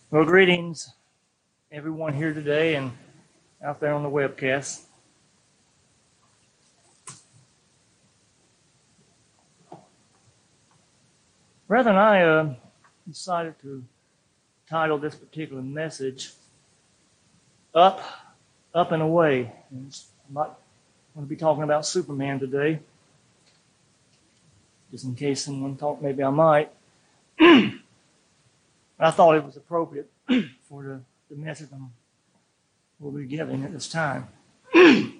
Well, greetings, everyone here today and out there on the webcast. Rather than I decided to title this particular message Up, Up and Away. And I'm not going to be talking about Superman today, just in case someone thought maybe I might. I thought it was appropriate for the message we'll be giving at this time. I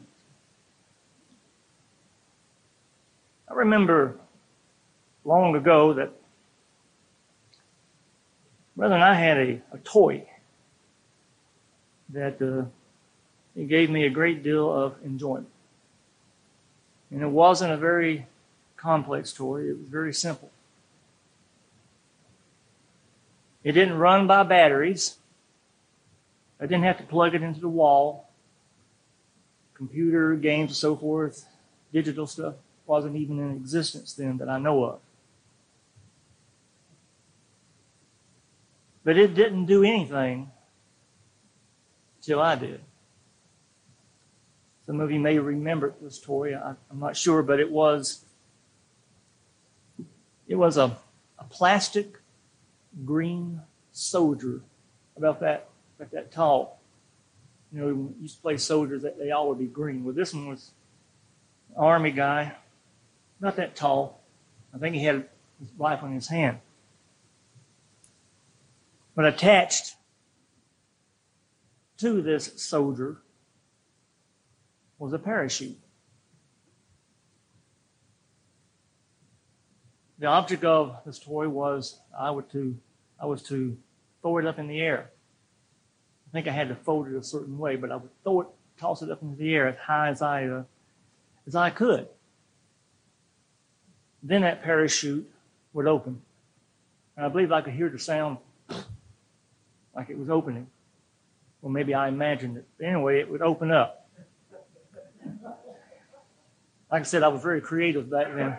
remember long ago that Brother and I had a toy that it gave me a great deal of enjoyment. And it wasn't a very complex toy. It was very simple. It didn't run by batteries. I didn't have to plug it into the wall. Computer, games, and so forth, digital stuff wasn't even in existence then that I know of. But it didn't do anything till I did. Some of you may remember this toy. I'm not sure, but it was a plastic green soldier about that tall. You know, when you used to play soldiers, they all would be green. Well, this one was an army guy, not that tall. I think he had his rifle in his hand. But attached to this soldier was a parachute. The object of this toy was I was to throw it up in the air. I think I had to fold it a certain way, but I would toss it up into the air as high as I could. Then that parachute would open, and I believe I could hear the sound like it was opening. Well, maybe I imagined it. But anyway, it would open up. Like I said, I was very creative back then.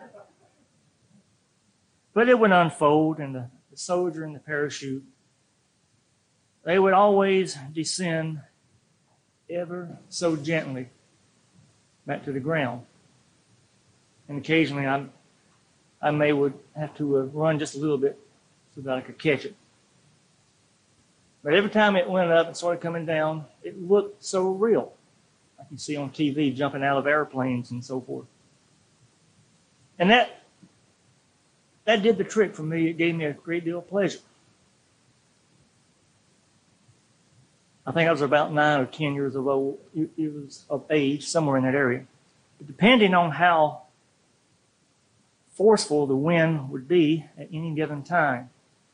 But it would unfold, and the soldier and the parachute, they would always descend ever so gently back to the ground. And occasionally I would have to run just a little bit so that I could catch it. But every time it went up and started coming down, it looked so real, like you see on TV, jumping out of airplanes and so forth. And that did the trick for me. It gave me a great deal of pleasure. I think I was about 9 or 10 years old. It was of age, somewhere in that area. But depending on how forceful the wind would be at any given time,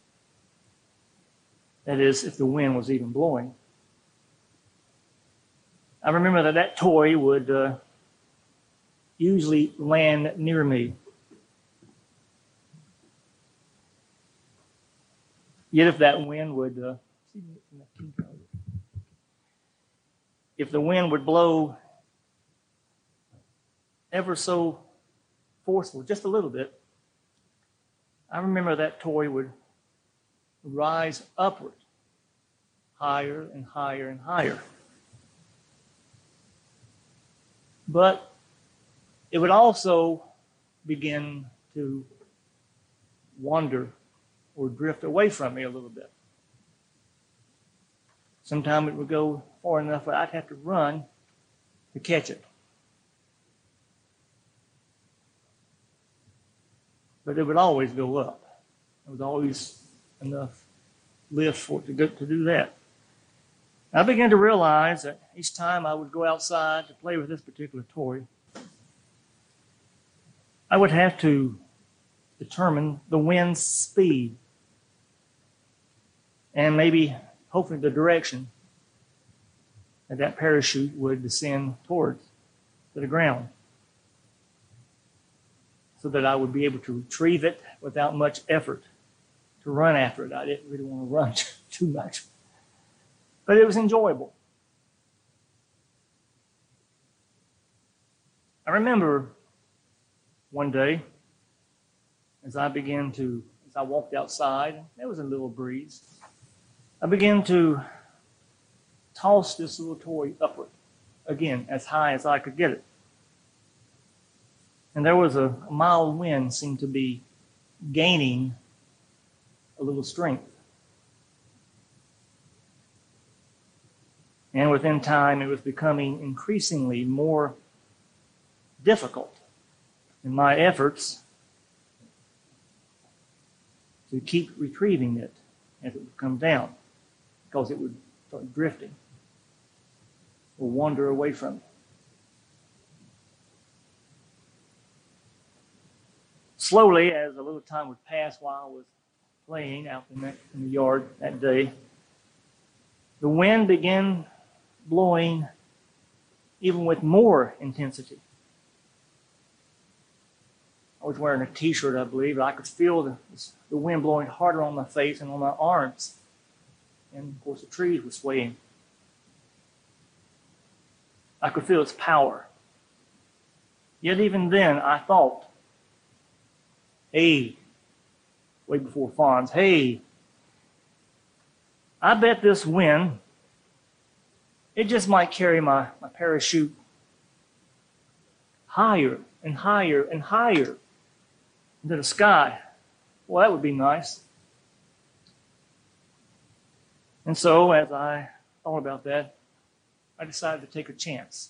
that is, if the wind was even blowing, I remember that toy would usually land near me. Yet if that wind would, if the wind would blow ever so forceful, just a little bit, I remember that toy would rise upward, higher and higher and higher. But it would also begin to wander or drift away from me a little bit. Sometimes it would go far enough that I'd have to run to catch it. But it would always go up. There was always enough lift for it to do that. I began to realize that each time I would go outside to play with this particular toy, I would have to determine the wind's speed and maybe, hopefully, the direction that parachute would descend towards to the ground, so that I would be able to retrieve it without much effort to run after it. I didn't really want to run too much, but it was enjoyable. I remember one day as I walked outside, there was a little breeze. I began to toss this little toy upward, again, as high as I could get it. And there was a mild wind seemed to be gaining a little strength. And within time, it was becoming increasingly more difficult in my efforts to keep retrieving it as it would come down, because it would start drifting or wander away from me. Slowly, as a little time would pass while I was playing out in the yard that day, the wind began blowing even with more intensity. I was wearing a t-shirt, I believe, and I could feel the wind blowing harder on my face and on my arms. And, of course, the trees were swaying. I could feel its power. Yet even then, I thought, hey, way before Fonz, hey, I bet this wind, it just might carry my parachute higher and higher and higher into the sky. Well, that would be nice. And so, as I thought about that, I decided to take a chance.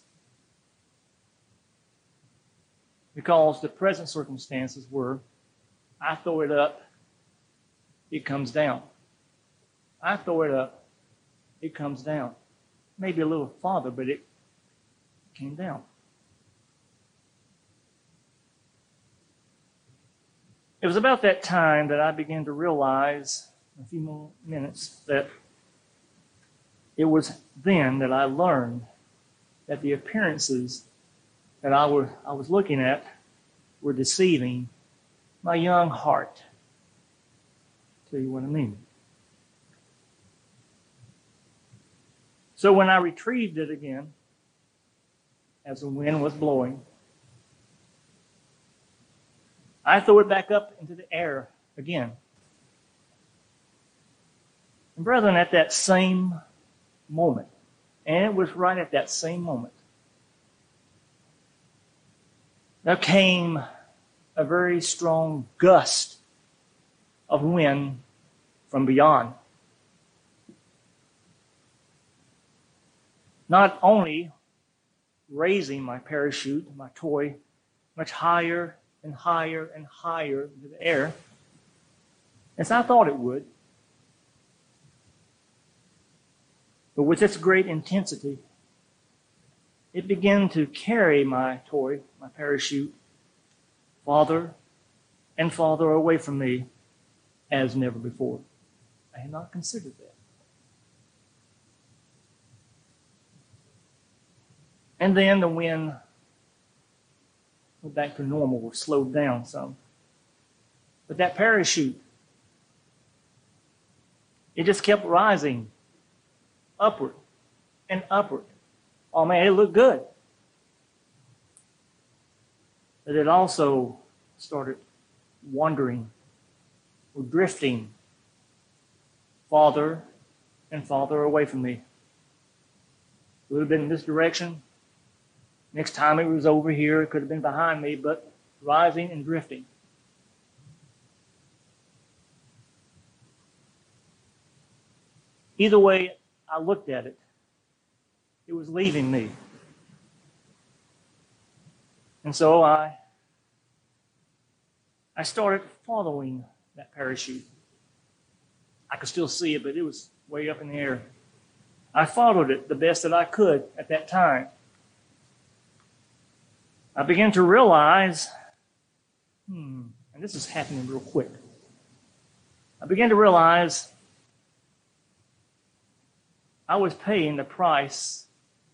Because the present circumstances were, I throw it up, it comes down. I throw it up, it comes down. Maybe a little farther, but it came down. It was about that time that I began to realize, in a few more minutes, that it was then that I learned that the appearances that I was looking at were deceiving my young heart. Tell you what I mean. So when I retrieved it again, as the wind was blowing, I threw it back up into the air again. And brethren, at that same moment, and it was right at that same moment, there came a very strong gust of wind from beyond. Not only raising my parachute, my toy, much higher and higher and higher into the air, as I thought it would, but with its great intensity, it began to carry my toy, my parachute, farther and farther away from me as never before. I had not considered that. And then the wind went back to normal or slowed down some. But that parachute, it just kept rising upward and upward. Oh man, it looked good. But it also started wandering or drifting farther and farther away from me. It would have been in this direction. Next time it was over here, it could have been behind me, but rising and drifting. Either way I looked at it, it was leaving me. And so I started following that parachute. I could still see it, but it was way up in the air. I followed it the best that I could at that time. I began to realize, and this is happening real quick. I began to realize I was paying the price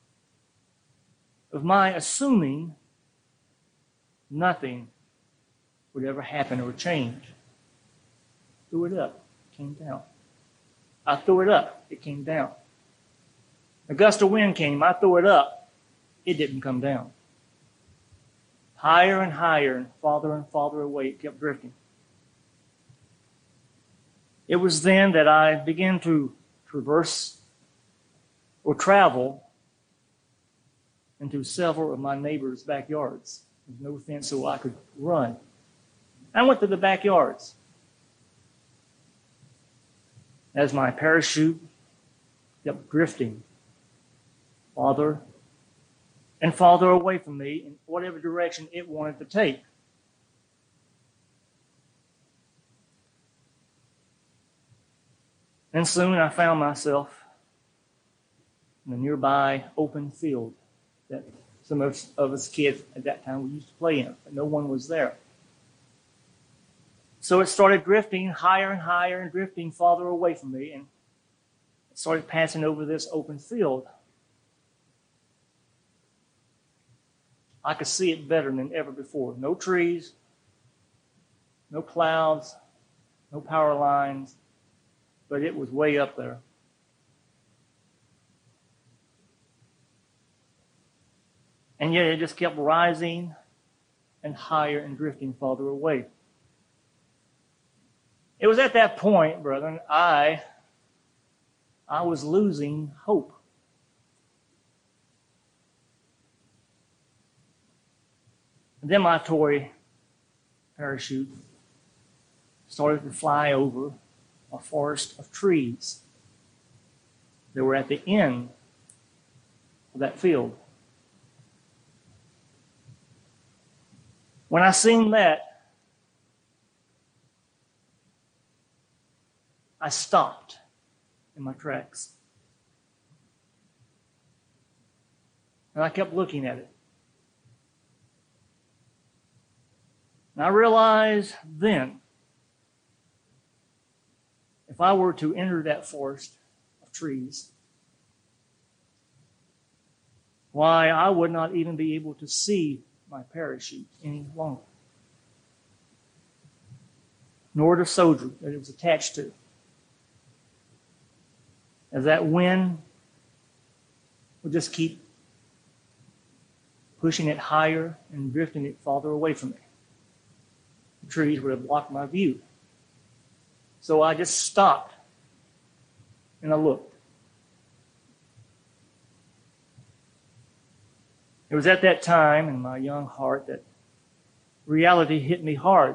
of my assuming nothing would ever happen or change. Threw it up, came down. I threw it up, it came down. A gust of wind came, I threw it up, it didn't come down. Higher and higher and farther away, it kept drifting. It was then that I began to traverse or travel into several of my neighbors' backyards. There's no fence, so I could run. I went to the backyards. As my parachute kept drifting farther and farther away from me in whatever direction it wanted to take. And soon I found myself in a nearby open field that some of us kids at that time we used to play in, but no one was there. So it started drifting higher and higher and drifting farther away from me, and it started passing over this open field. I could see it better than ever before. No trees, no clouds, no power lines, but it was way up there. And yet it just kept rising and higher and drifting farther away. It was at that point, brethren, I was losing hope. And then my toy parachute started to fly over a forest of trees that were at the end of that field. When I seen that, I stopped in my tracks. And I kept looking at it. And I realized then, if I were to enter that forest of trees, why, I would not even be able to see my parachute any longer, nor the soldier that it was attached to. As that wind would just keep pushing it higher and drifting it farther away from me. The trees would have blocked my view. So I just stopped and I looked. It was at that time in my young heart that reality hit me hard.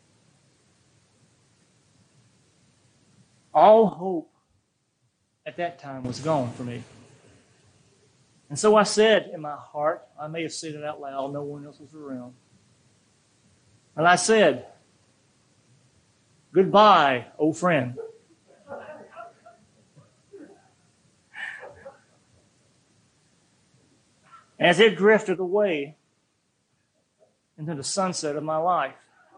All hope at that time was gone for me. And so I said in my heart, I may have said it out loud, no one else was around. And I said, "Goodbye, old friend." As it drifted away into the sunset of my life.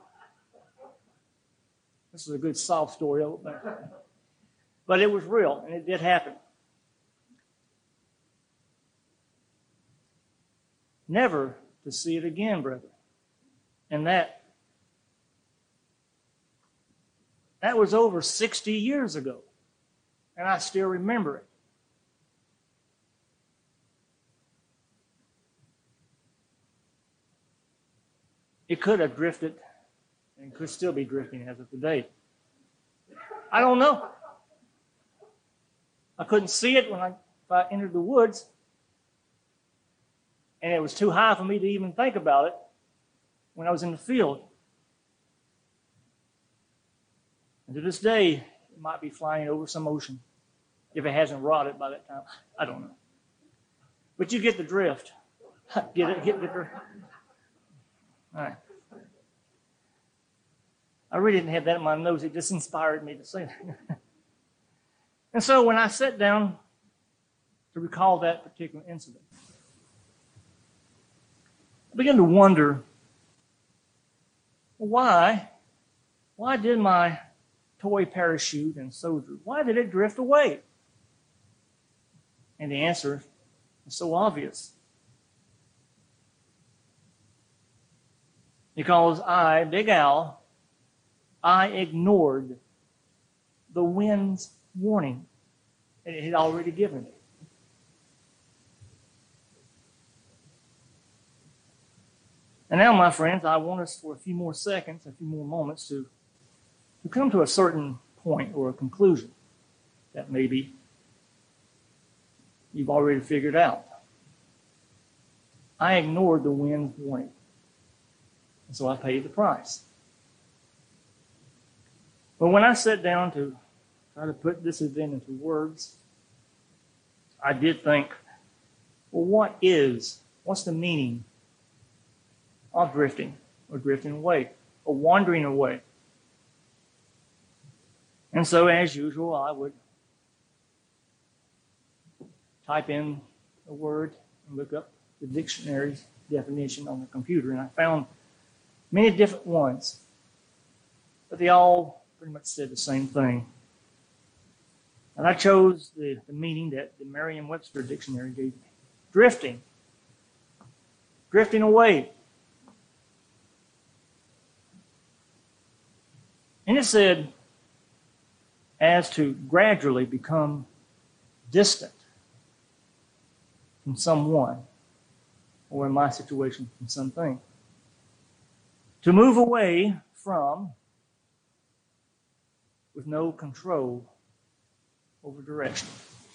This is a good sob story over there. But it was real, and it did happen. Never to see it again, brother. And that was over 60 years ago. And I still remember it. It could have drifted and could still be drifting as of today. I don't know. I couldn't see it if I entered the woods. And it was too high for me to even think about it when I was in the field. And to this day, it might be flying over some ocean if it hasn't rotted by that time. I don't know. But you get the drift. Get it? Get the drift? All right. I really didn't have that in my nose. It just inspired me to say that. And so when I sat down to recall that particular incident, I began to wonder, why did my toy parachute and soldier, why did it drift away? And the answer is so obvious. Because I, Big Al, I ignored the wind's warning that it had already given me. And now, my friends, I want us for a few more seconds, a few more moments to come to a certain point or a conclusion that maybe you've already figured out. I ignored the wind's warning, and so I paid the price. But when I sat down to try to put this event into words, I did think, well, what's the meaning of drifting, or drifting away, or wandering away? And so, as usual, I would type in a word and look up the dictionary's definition on the computer, and I found many different ones, but they all pretty much said the same thing. And I chose the meaning that the Merriam-Webster dictionary gave me. Drifting. Drifting away. And it said, as to gradually become distant from someone, or in my situation, from something. To move away from, with no control over direction.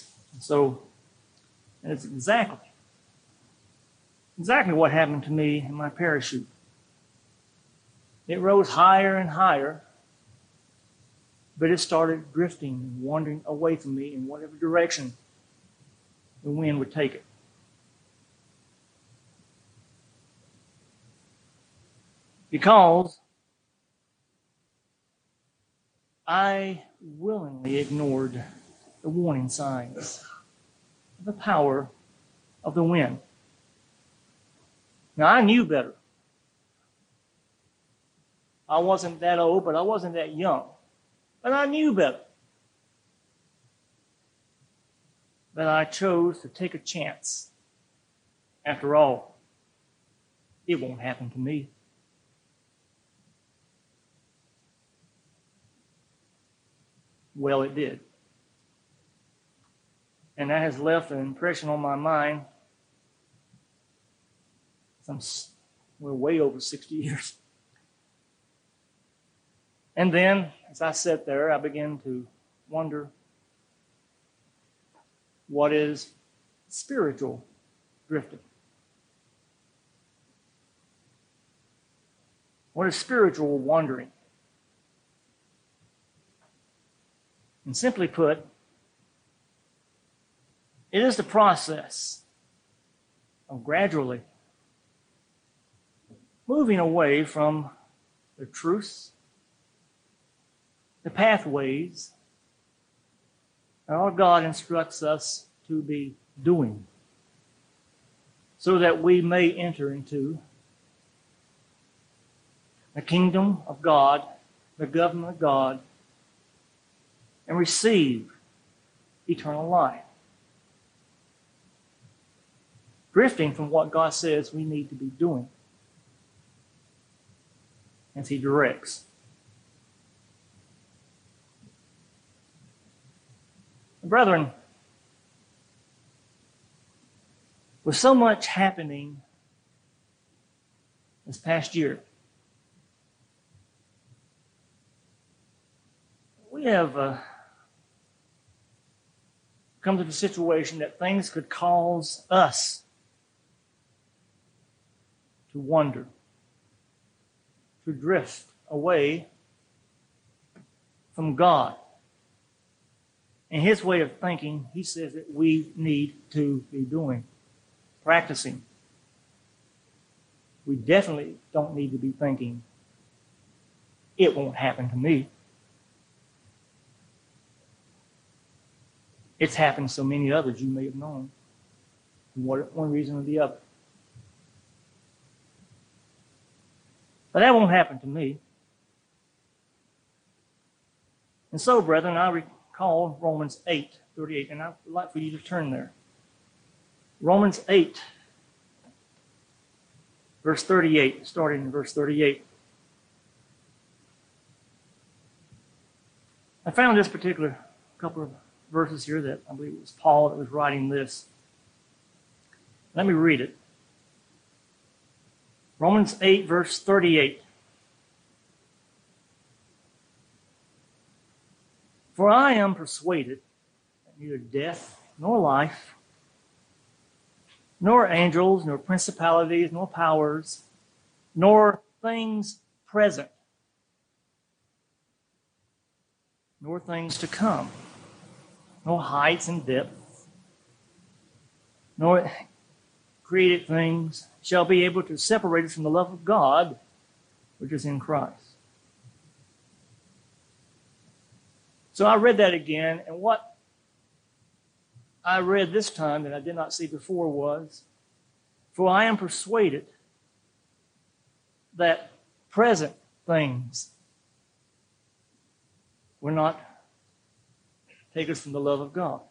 And it's exactly what happened to me in my parachute. It rose higher and higher, but it started drifting and wandering away from me in whatever direction the wind would take it. Because I willingly ignored the warning signs of the power of the wind. Now, I knew better. I wasn't that old, but I wasn't that young. But I knew better. But I chose to take a chance. After all, it won't happen to me. Well, it did. And that has left an impression on my mind. We're way over 60 years. And then, as I sat there, I began to wonder, what is spiritual drifting? What is spiritual wandering? And simply put, it is the process of gradually moving away from the truths, the pathways that our God instructs us to be doing, so that we may enter into the kingdom of God, the government of God, and receive eternal life. Drifting from what God says we need to be doing as He directs. Brethren, with so much happening this past year, we have come to the situation that things could cause us to wander, to drift away from God. And His way of thinking, He says that we need to be doing, practicing. We definitely don't need to be thinking, it won't happen to me. It's happened to so many others you may have known, for one reason or the other. But that won't happen to me. And so, brethren, I recall Romans 8:38, and I'd like for you to turn there. Romans 8, verse 38, starting in verse 38. I found this particular couple of verses here that I believe it was Paul that was writing this. Let me read it. Romans 8, verse 38. For I am persuaded that neither death nor life, nor angels, nor principalities, nor powers, nor things present, nor things to come, nor heights and depths, nor created things shall be able to separate us from the love of God, which is in Christ. So I read that again, and what I read this time that I did not see before was, for I am persuaded that present things will not take us from the love of God.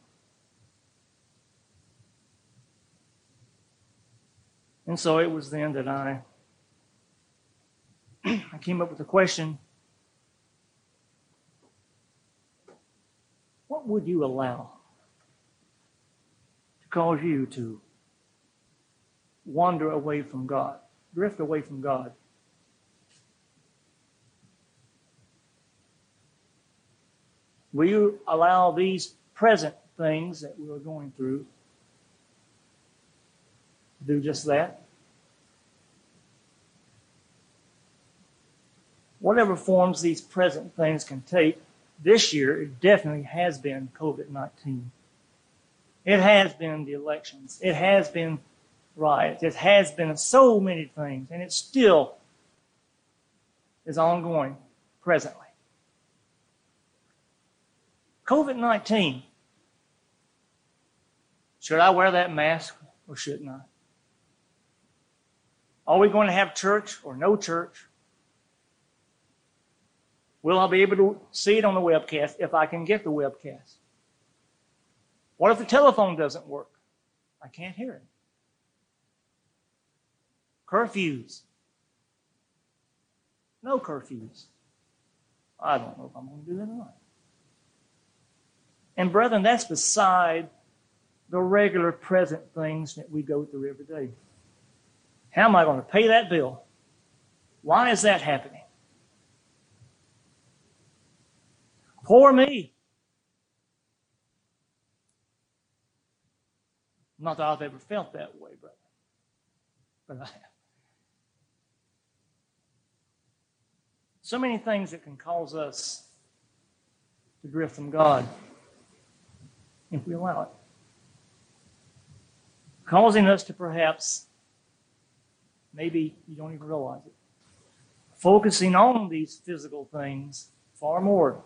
And so it was then that I came up with the question, what would you allow to cause you to wander away from God, drift away from God? Will you allow these present things that we are going through to do just that? Whatever forms these present things can take, this year it definitely has been COVID-19. It has been the elections. It has been riots. It has been so many things, and it still is ongoing presently. COVID-19. Should I wear that mask or shouldn't I? Are we going to have church or no church? Will I be able to see it on the webcast if I can get the webcast? What if the telephone doesn't work? I can't hear it. Curfews. No curfews. I don't know if I'm going to do that or not. And brethren, that's beside the regular present things that we go through every day. How am I going to pay that bill? Why is that happening? Poor me. Not that I've ever felt that way, brother, but I have. So many things that can cause us to drift from God if we allow it. Causing us to perhaps, maybe you don't even realize it, focusing on these physical things far more.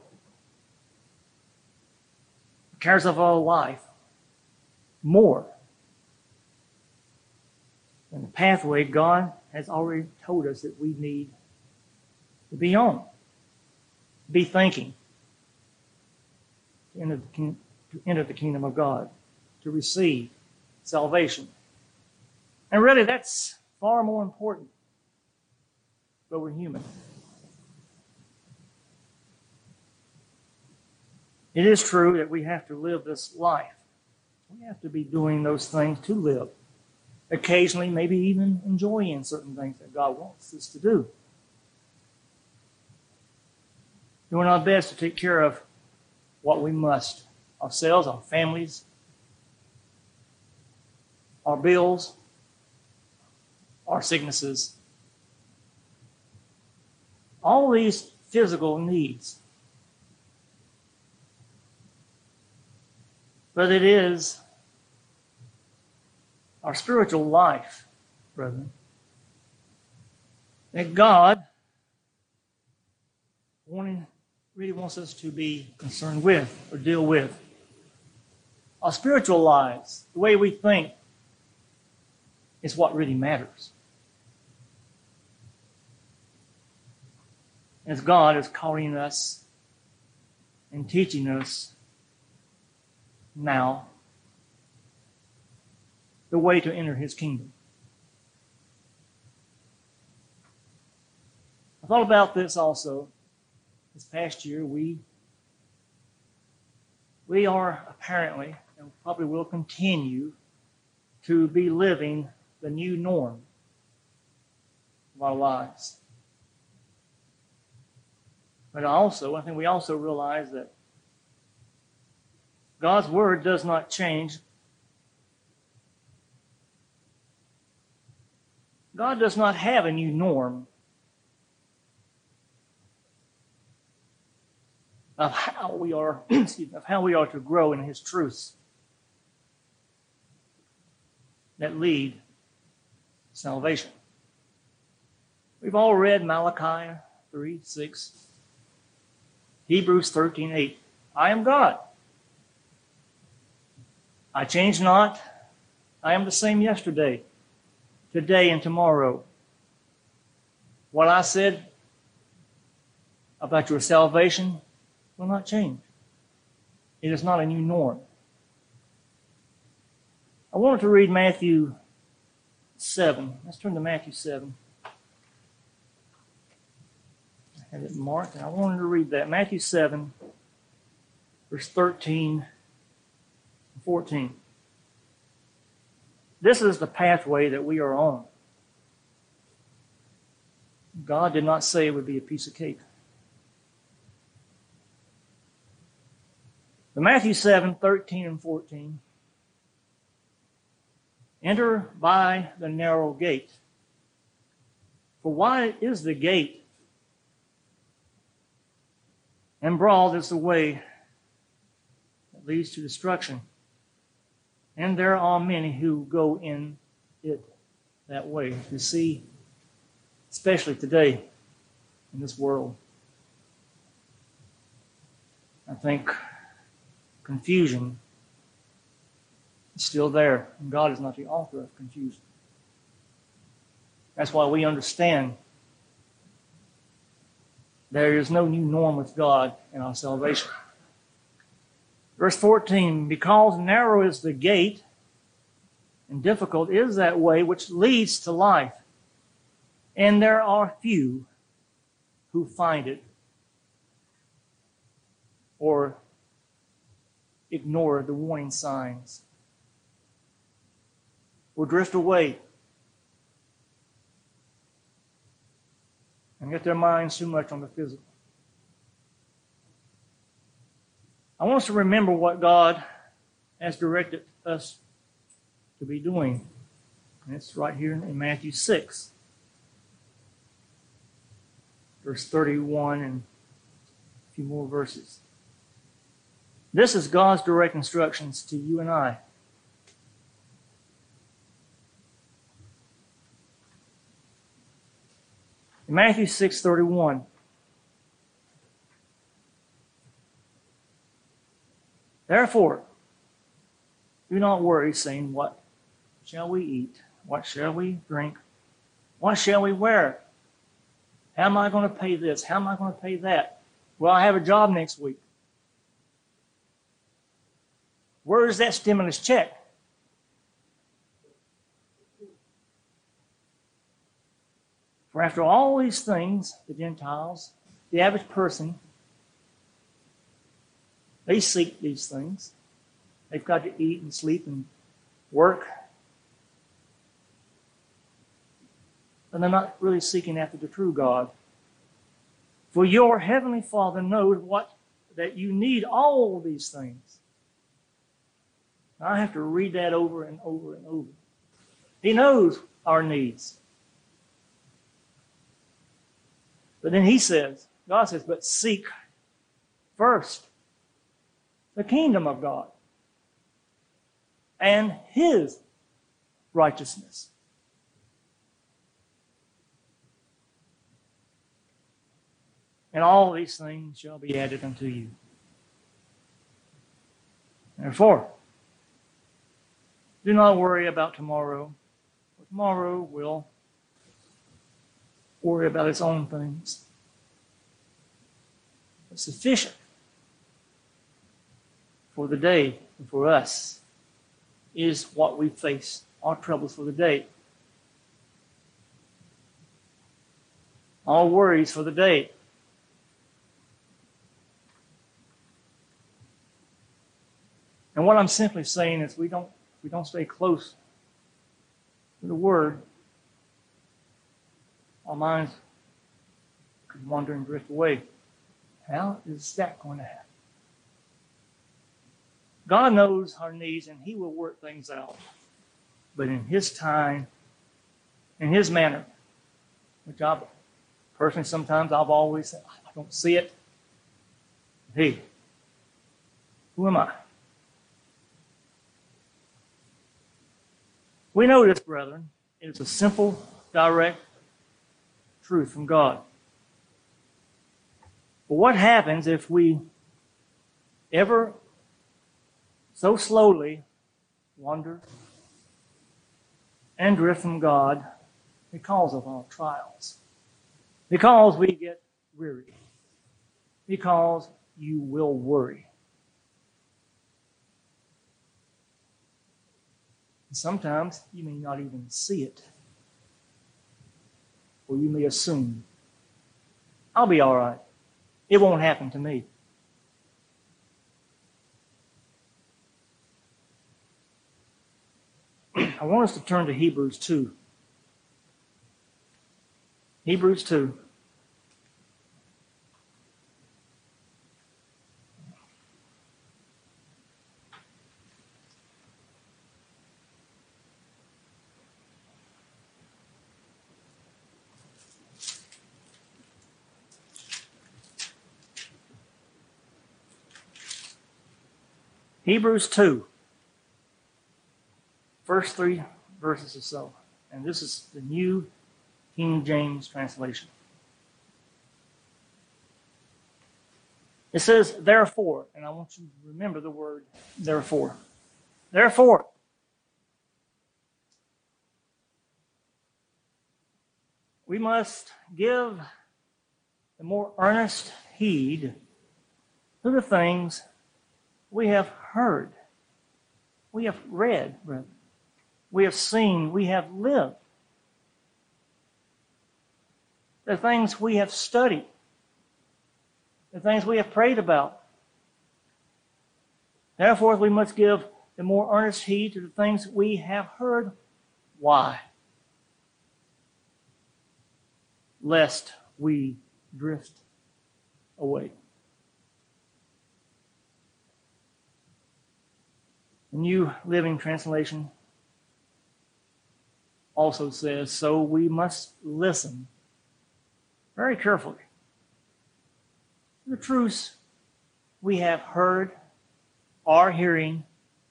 The cares of our life more than the pathway God has already told us that we need to be on, be thinking, to enter the kingdom of God, to receive salvation. And really, that's far more important, but we're human. It is true that we have to live this life. We have to be doing those things to live. Occasionally, maybe even enjoying certain things that God wants us to do. Doing our best to take care of what we must. Ourselves, our families, our bills, our sicknesses. All these physical needs. But it is our spiritual life, brethren, that God really wants us to be concerned with or deal with. Our spiritual lives, the way we think, is what really matters. As God is calling us and teaching us now the way to enter His kingdom. I thought about this also. This past year, we are apparently, and probably will continue, to be living the new norm of our lives. But I think we also realize that God's Word does not change God does not have a new norm of how we are, of how we are to grow in His truths that lead to salvation. We've all read Malachi 3:6, Hebrews 13:8. I am God. I change not. I am the same yesterday, today, and tomorrow. What I said about your salvation will not change. It is not a new norm. I wanted to read Matthew 7. Let's turn to Matthew 7. I had it marked, and I wanted to read that. Matthew 7, verse 13 and 14. This is the pathway that we are on. God did not say it would be a piece of cake. But Matthew 7, 13 and 14. Enter by the narrow gate. For wide is the gate, and broad is the way that leads to destruction. And there are many who go in it that way. You see, especially today in this world, I think confusion is still there, and God is not the author of confusion. That's why we understand there is no new norm with God in our salvation. Verse 14, because narrow is the gate, and difficult is that way which leads to life, and there are few who find it or ignore the warning signs, or drift away and get their minds too much on the physical. I want us to remember what God has directed us to be doing. And it's right here in Matthew 6, verse 31 and a few more verses. This is God's direct instructions to you and I. In Matthew 6:31, therefore, do not worry, saying, what shall we eat? What shall we drink? What shall we wear? How am I going to pay this? How am I going to pay that? Well, I have a job next week. Where is that stimulus check? For after all these things, the Gentiles, the average person, they seek these things. They've got to eat and sleep and work. And they're not really seeking after the true God. For your heavenly Father knows that you need all these things. I have to read that over and over and over. He knows our needs. But then God says, but seek first the kingdom of God and His righteousness. And all these things shall be added unto you. Therefore, do not worry about tomorrow, for tomorrow will worry about its own things. But sufficient for the day and for us is what we face, our troubles for the day. Our worries for the day. And what I'm simply saying is we don't stay close to the Word, our minds could wander and drift away. How is that going to happen? God knows our needs, and He will work things out. But in His time in His manner, which I personally sometimes I've always said, I don't see it. Hey, who am I? We know this, brethren. It is a simple, direct truth from God. But what happens if we ever so slowly wander and drift from God because of our trials? Because we get weary. Because you will worry. And sometimes you may not even see it. Or you may assume, I'll be all right. It won't happen to me. I want us to turn to Hebrews 2. Hebrews 2. Hebrews 2. First 3 verses or so. And this is the New King James translation. It says, therefore, and I want you to remember the word therefore. Therefore, we must give the more earnest heed to the things we have heard, we have read, brethren, we have seen, we have lived, the things we have studied, the things we have prayed about. Therefore, we must give the more earnest heed to the things we have heard. Why? Lest we drift away. The New Living Translation also says, so we must listen very carefully to the truths we have heard, are hearing,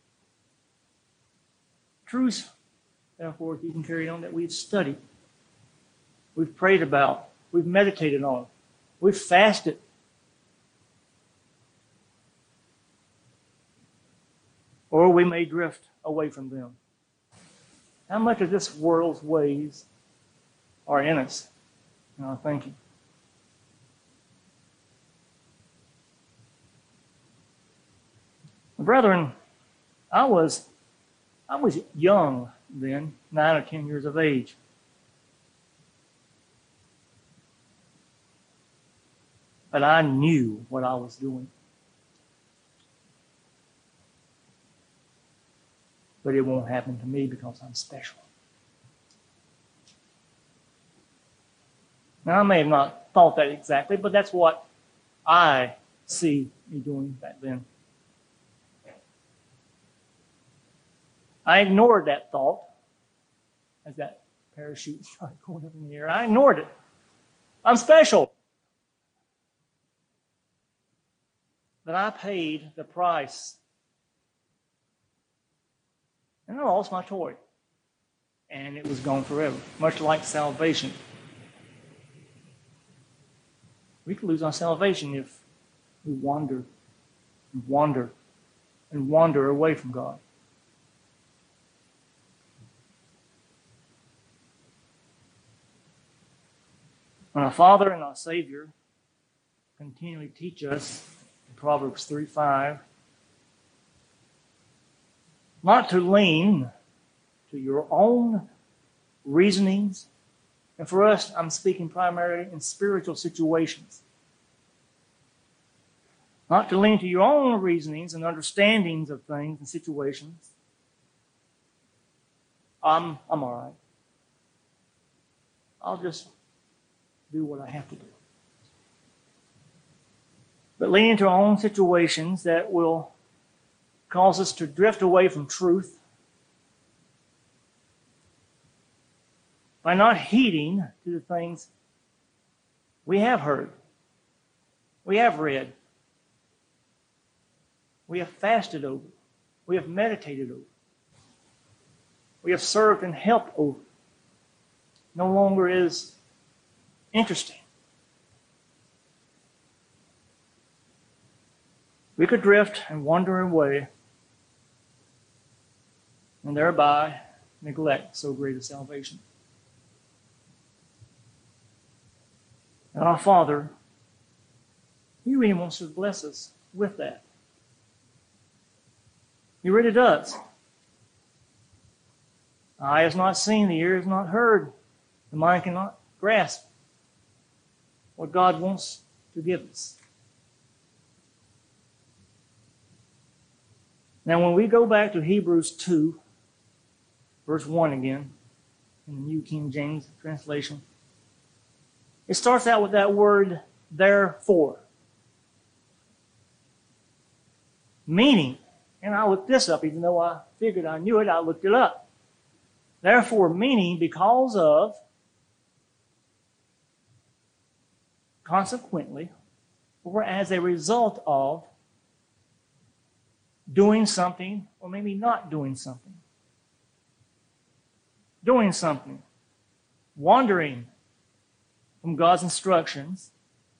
truths, therefore, if you can carry on, that we've studied, we've prayed about, we've meditated on, we've fasted. Or we may drift away from them. How much of this world's ways are in us in our thinking? Brethren, I was young then, 9 or 10 years of age. But I knew what I was doing. But it won't happen to me because I'm special. Now, I may have not thought that exactly, but that's what I see me doing back then. I ignored that thought as that parachute started going up in the air. I ignored it. I'm special. But I paid the price. And I lost my toy. And it was gone forever, much like salvation. We could lose our salvation if we wander and wander and wander away from God. When our Father and our Savior continually teach us in Proverbs 3:5 not to lean to your own reasonings. And for us, I'm speaking primarily in spiritual situations. Not to lean to your own reasonings and understandings of things and situations. I'm all right. I'll just do what I have to do. But leaning to our own situations that will cause us to drift away from truth, by not heeding to the things we have heard, we have read, we have fasted over, we have meditated over, we have served and helped over, no longer is interesting. We could drift and wander away and thereby neglect so great a salvation. And our Father, He really wants to bless us with that. He really does. The eye has not seen, the ear has not heard, the mind cannot grasp what God wants to give us. Now, when we go back to Hebrews 2, verse 1 again, in the New King James translation, it starts out with that word, therefore. Meaning, and I looked this up, even though I figured I knew it, I looked it up. Therefore, meaning because of, consequently, or as a result of doing something, or maybe not doing something. Doing something. Wandering from God's instructions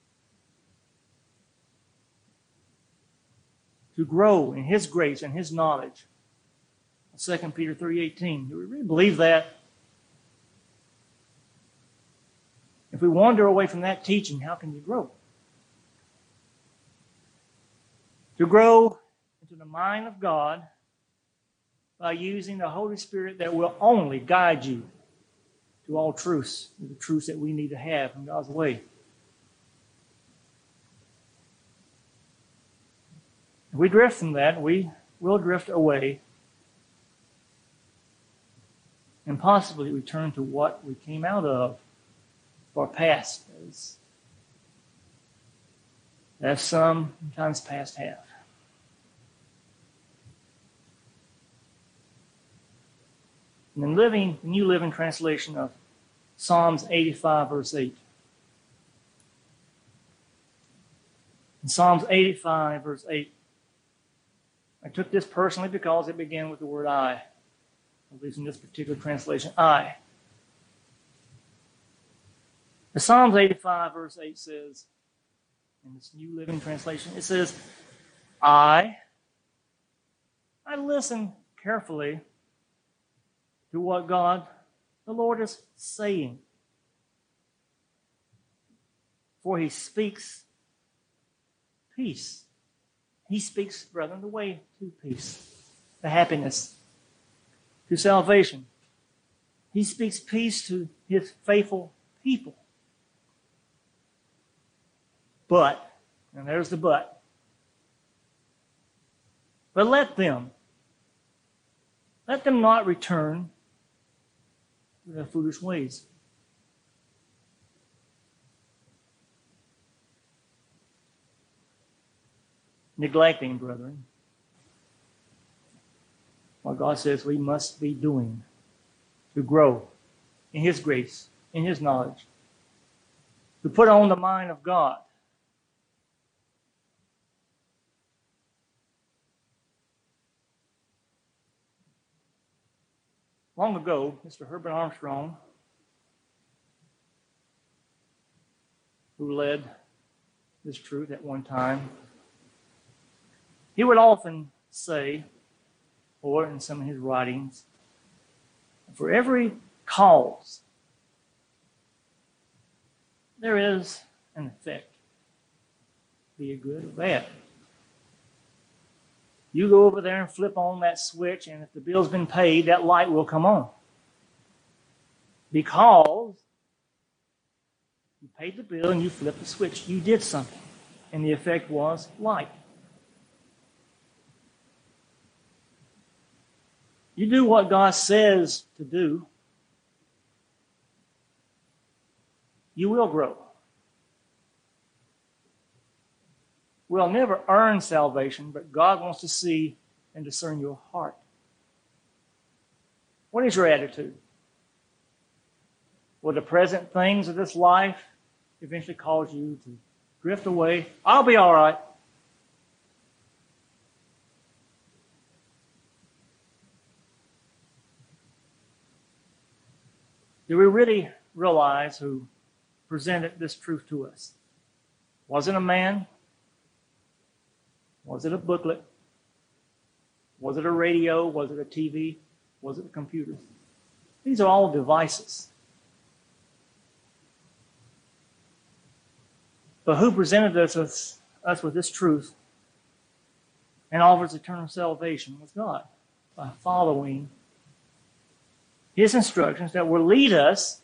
to grow in His grace and His knowledge. 2 Peter 3:18. Do we really believe that? If we wander away from that teaching, how can you grow? To grow into the mind of God by using the Holy Spirit that will only guide you to all truths, the truths that we need to have in God's way. If we drift from that, we will drift away and possibly return to what we came out of, our past, as sometimes past have. And then the New Living Translation of Psalms 85, verse 8. In Psalms 85, verse 8, I took this personally because it began with the word I. At least in this particular translation, I. The Psalms 85, verse 8 says, in this New Living Translation, it says, I listen carefully to what God, the Lord, is saying. For He speaks peace. He speaks, brethren, the way to peace, to happiness, to salvation. He speaks peace to His faithful people. But, and there's the but let them not return to their foolish ways. Neglecting, brethren, what God says we must be doing to grow in His grace, in His knowledge, to put on the mind of God. Long ago, Mr. Herbert Armstrong, who led this truth at one time, he would often say, or in some of his writings, for every cause, there is an effect, be it good or bad. You go over there and flip on that switch, and if the bill's been paid, that light will come on. Because you paid the bill and you flipped the switch. You did something, and the effect was light. You do what God says to do, you will grow. We'll never earn salvation, but God wants to see and discern your heart. What is your attitude? Will the present things of this life eventually cause you to drift away? I'll be all right. Do we really realize who presented this truth to us? Was it a man? Was it a booklet? Was it a radio? Was it a TV? Was it a computer? These are all devices. But who presented us with this truth and offers eternal salvation was God, by following His instructions that will lead us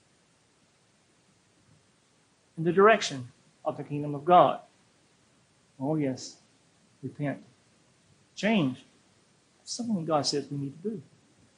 in the direction of the kingdom of God. Oh yes, repent. Change. That's something God says we need to do.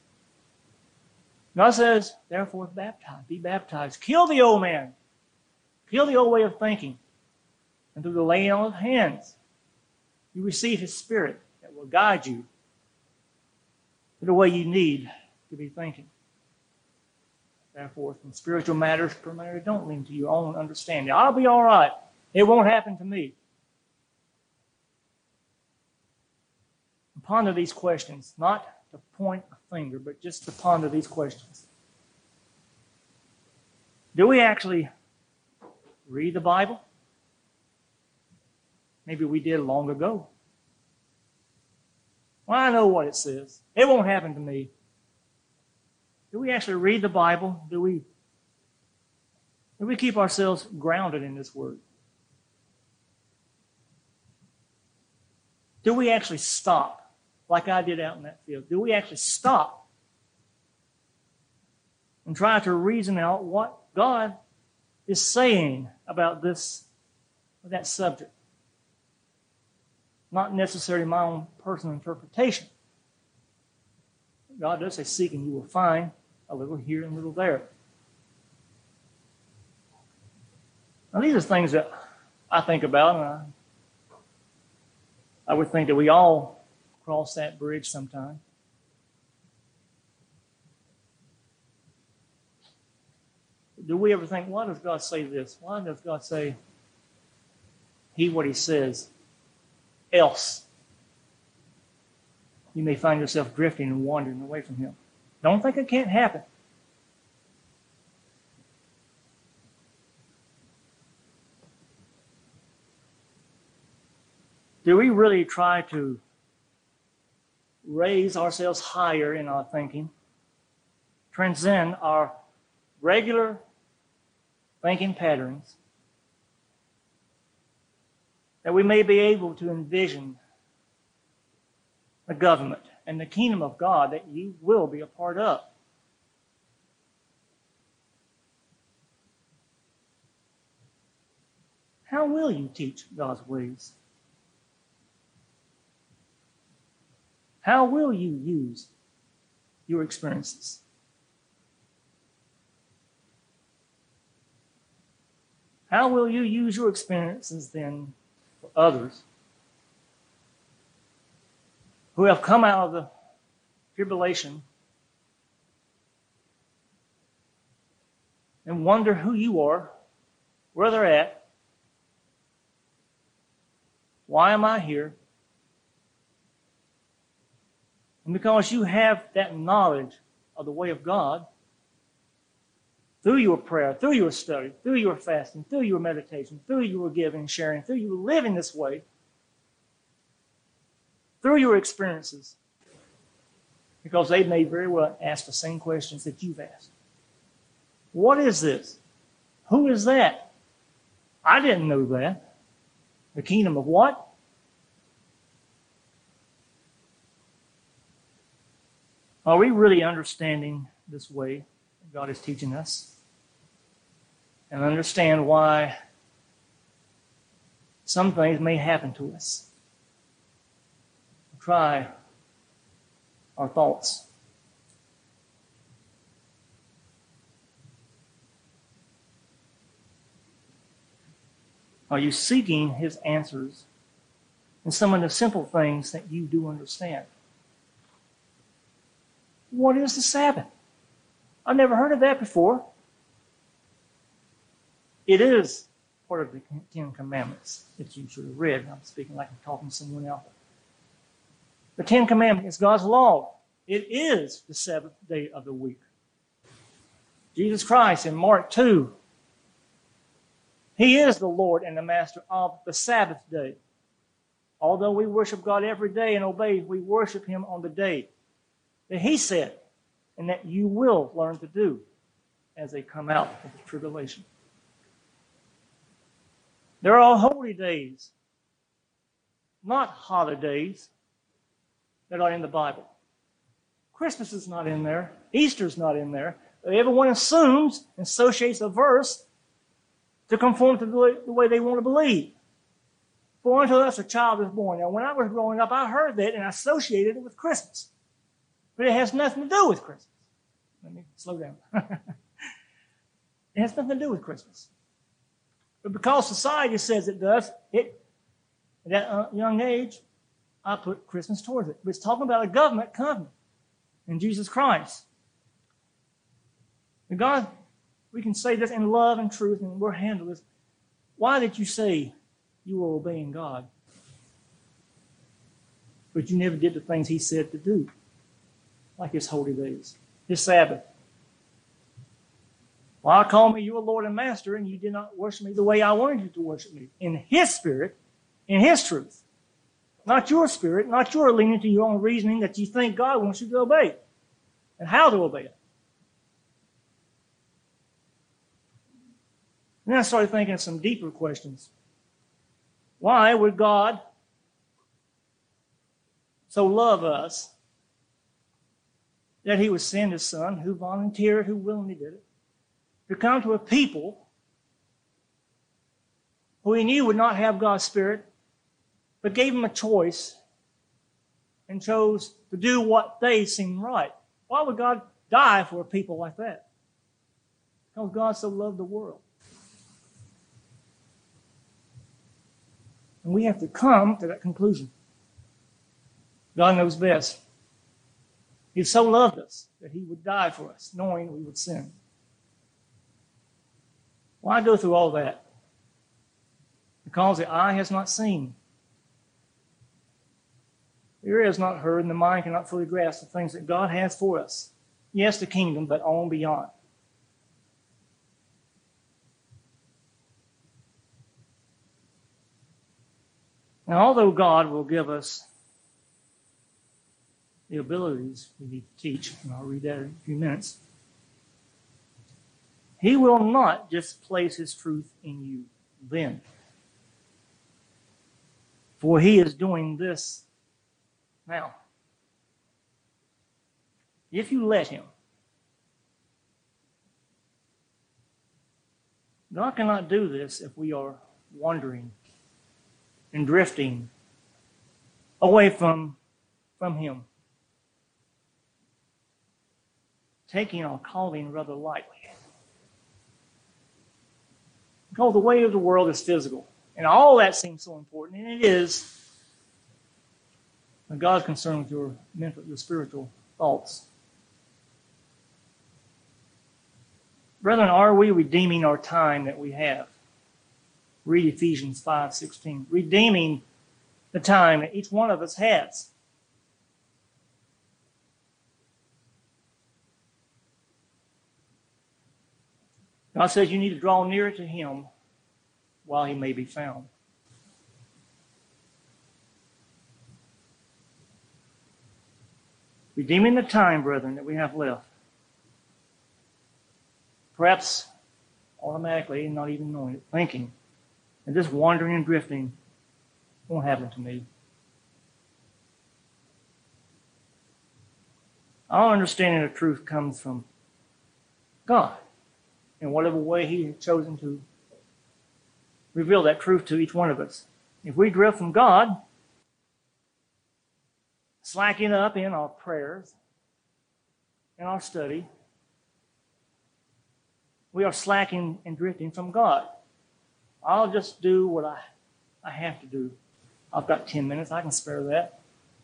God says, therefore, baptize, be baptized. Kill the old man. Kill the old way of thinking. And through the laying on of hands, you receive His Spirit that will guide you to the way you need to be thinking. Therefore, in spiritual matters, primarily don't lean to your own understanding. I'll be all right. It won't happen to me. Ponder these questions, not to point a finger, but just to ponder these questions. Do we actually read the Bible? Maybe we did long ago. Well, I know what it says. It won't happen to me. Do we actually read the Bible? Do we keep ourselves grounded in this Word? Do we actually stop, like I did out in that field? Do we actually stop and try to reason out what God is saying about this or that subject? Not necessarily my own personal interpretation. God does say, seek and you will find, a little here and a little there. Now, these are things that I think about, and I would think that we all cross that bridge sometime. Do we ever think, why does God say this? Why does God say what He says? Else you may find yourself drifting and wandering away from Him. Don't think it can't happen. Do we really try to raise ourselves higher in our thinking, transcend our regular thinking patterns, that we may be able to envision the government and the kingdom of God that you will be a part of? How will you teach God's ways? How will you use your experiences? How will you use your experiences then for others who have come out of the tribulation and wonder who you are, where they're at, why am I here? And because you have that knowledge of the way of God, through your prayer, through your study, through your fasting, through your meditation, through your giving, sharing, through you living this way, through your experiences, because they may very well ask the same questions that you've asked. What is this? Who is that? I didn't know that. The kingdom of what? Are we really understanding this way that God is teaching us? And understand why some things may happen to us. Try our thoughts. Are you seeking His answers in some of the simple things that you do understand? What is the Sabbath? I've never heard of that before. It is part of the Ten Commandments that you should have read. I'm speaking like I'm talking to someone else. The Ten Commandments is God's law. It is the seventh day of the week. Jesus Christ in Mark 2, He is the Lord and the Master of the Sabbath day. Although we worship God every day and obey, we worship Him on the day that He said, and that you will learn to do as they come out of the tribulation. There are holy days, not holidays, that are in the Bible. Christmas is not in there. Easter's not in there. Everyone assumes and associates a verse to conform to the way they want to believe. For unto us a child is born. Now, when I was growing up, I heard that and I associated it with Christmas. But it has nothing to do with Christmas. Let me slow down. It has nothing to do with Christmas. But because society says it does, at that young age, I put Christmas towards it. But it's talking about a government coming in Jesus Christ. And God, we can say this in love and truth, and we'll handle this. Why did you say you were obeying God, but you never did the things He said to do, like His holy days, His Sabbath? Why call me your Lord and Master, and you did not worship me the way I wanted you to worship me, in His Spirit, in His truth? Not your spirit, not your leaning to your own reasoning that you think God wants you to obey, and how to obey it. And then I started thinking of some deeper questions. Why would God so love us that He would send His Son, who volunteered, who willingly did it, to come to a people who He knew would not have God's Spirit, but gave them a choice and chose to do what they seemed right? Why would God die for a people like that? Because God so loved the world. And we have to come to that conclusion. God knows best. He so loved us that He would die for us, knowing we would sin. Why go through all that? Because the eye has not seen, the ear has not heard, and the mind cannot fully grasp the things that God has for us. Yes, the kingdom, but on beyond. Now, although God will give us the abilities we need to teach, and I'll read that in a few minutes, He will not just place His truth in you then. For He is doing this now. If you let Him. God cannot do this if we are wandering and drifting away from Him, taking our calling rather lightly. Because the way of the world is physical, and all that seems so important, and it is. But God's concerned with your mental, your spiritual thoughts. Brethren, are we redeeming our time that we have? Read Ephesians 5:16. Redeeming the time that each one of us has. God says you need to draw nearer to Him while He may be found. Redeeming the time, brethren, that we have left. Perhaps automatically, and not even knowing it, thinking, and this wandering and drifting won't happen to me. Our understanding of truth comes from God, in whatever way He has chosen to reveal that truth to each one of us. If we drift from God, slacking up in our prayers, in our study, we are slacking and drifting from God. I'll just do what I have to do. I've got 10 minutes. I can spare that.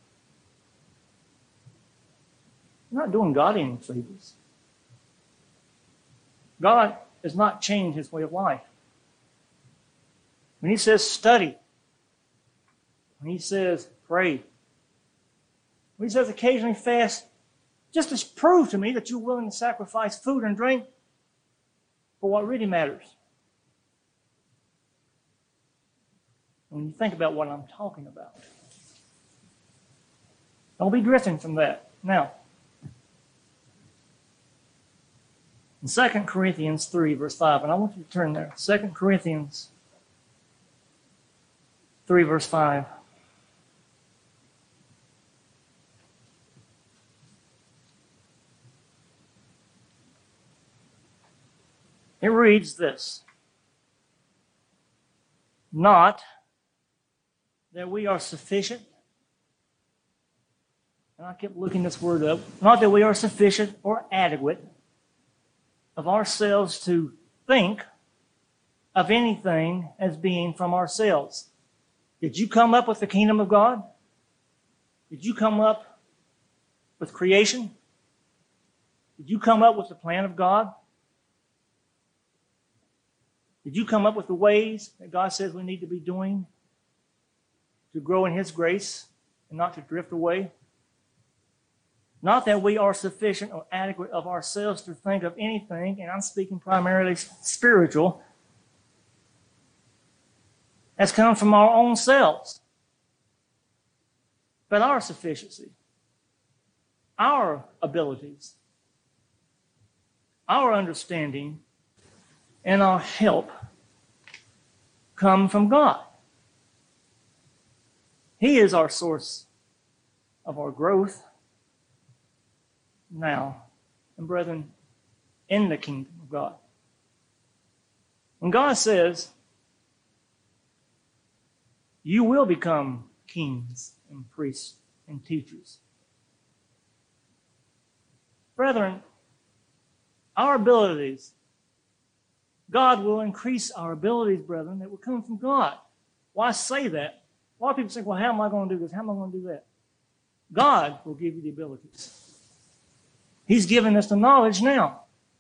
You're not doing God any favors. God has not changed His way of life. when he says study, when he says pray, when he says occasionally fast, just to prove to me that you're willing to sacrifice food and drink for what really matters. When you think about what I'm talking about, don't be drifting from that. Now, in 2 Corinthians 3, verse 5, and I want you to turn there. 2 Corinthians 3, verse 5. It reads this: not that we are sufficient, and I kept looking this word up, not that we are sufficient or adequate of ourselves to think of anything as being from ourselves. Did you come up with the kingdom of God? Did you come up with creation? Did you come up with the plan of God? Did you come up with the ways that God says we need to be doing to grow in His grace and not to drift away? Not that we are sufficient or adequate of ourselves to think of anything, and I'm speaking primarily spiritual, has come from our own selves. But our sufficiency, our abilities, our understanding, and our help come from God. He is our source of our growth now, and brethren, in the kingdom of God. When God says, you will become kings and priests and teachers, brethren, our abilities, God will increase our abilities, brethren, that will come from God. Why say that? A lot of people say, well, how am I going to do this? How am I going to do that? God will give you the abilities. He's given us the knowledge now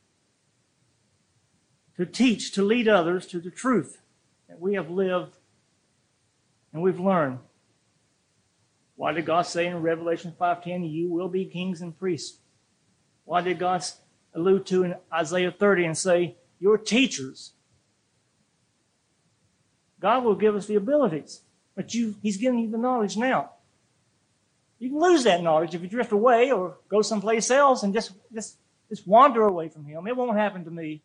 to teach, to lead others to the truth that we have lived and we've learned. Why did God say in Revelation 5:10, you will be kings and priests? Why did God allude to in Isaiah 30 and say, your teachers? God will give us the abilities, but He's giving you the knowledge now. You can lose that knowledge if you drift away or go someplace else and just wander away from Him. It won't happen to me.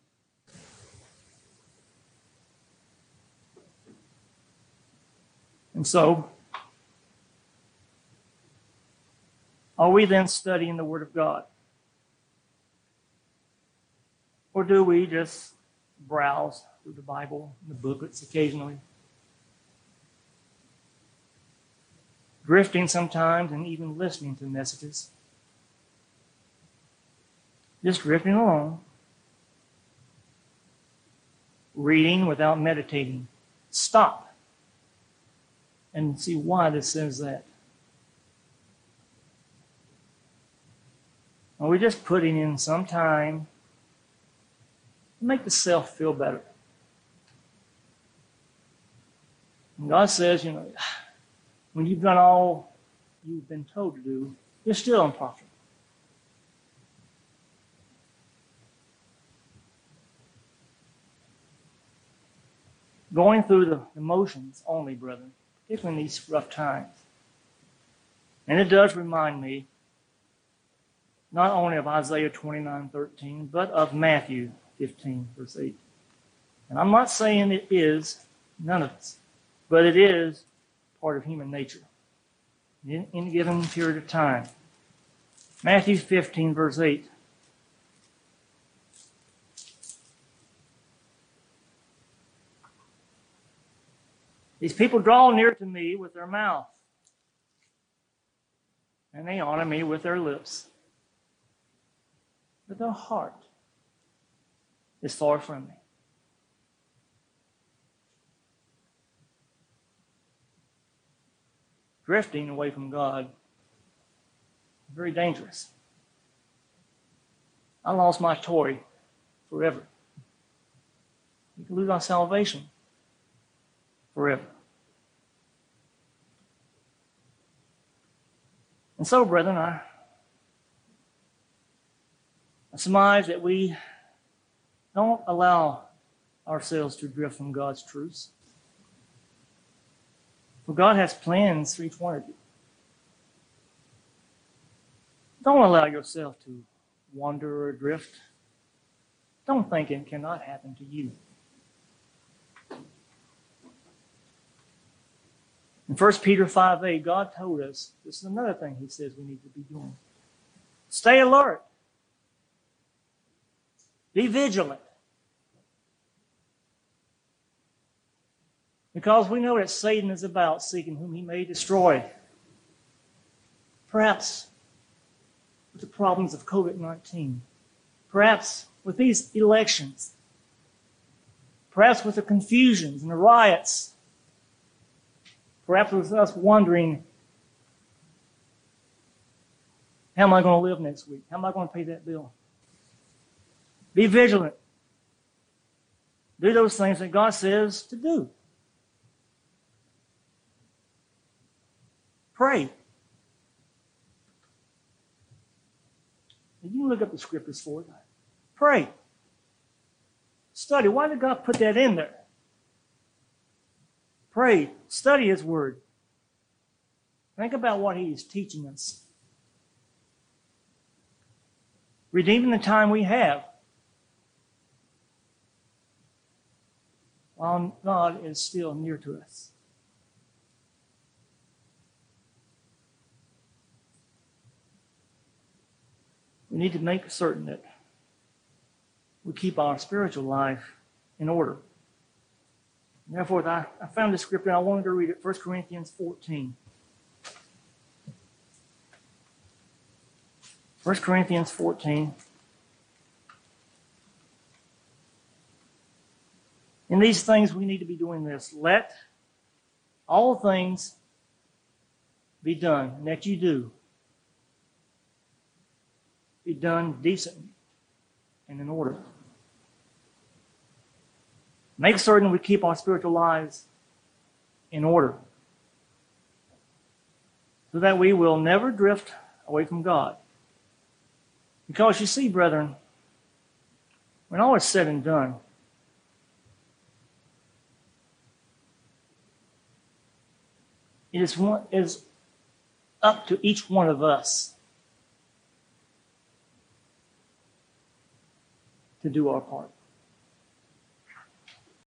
And so, are we then studying the Word of God? Or do we just browse through the Bible and the booklets occasionally? Drifting sometimes and even listening to messages. Just drifting along. Reading without meditating. Stop and see why this says that. Are we just putting in some time to make the self feel better? And God says, when you've done all you've been told to do, you're still unprofitable. Going through the motions only, brethren, particularly in these rough times. And it does remind me not only of Isaiah 29:13, but of Matthew 15, verse 8. And I'm not saying it is none of us, but it is part of human nature in a given period of time. Matthew 15, verse 8. These people draw near to me with their mouth, and they honor me with their lips, but their heart is far from me. Drifting away from God is very dangerous. I lost my toy forever. You can lose our salvation. forever. And so, brethren, I surmise that we don't allow ourselves to drift from God's truths. For God has plans for each one of you. Don't allow yourself to wander or drift. Don't think it cannot happen to you. In 1 Peter 5:8, God told us, this is another thing he says we need to be doing. Stay alert. Be vigilant. Because we know that Satan is about seeking whom he may destroy. Perhaps with the problems of COVID-19. Perhaps with these elections. Perhaps with the confusions and the riots. Perhaps with us wondering, how am I going to live next week? How am I going to pay that bill? Be vigilant. Do those things that God says to do. Pray. And you can look up the scriptures for it. Pray. Study. Why did God put that in there? Pray. Study His Word. Think about what He is teaching us. Redeeming the time we have while God is still near to us. We need to make certain that we keep our spiritual life in order. And therefore, I found the scripture and I wanted to read it, 1 Corinthians 14. 1 Corinthians 14. In these things, we need to be doing this. Let all things be done, and that you do. Be done decently and in order. Make certain we keep our spiritual lives in order so that we will never drift away from God. Because you see, brethren, when all is said and done, it is up to each one of us to do our part.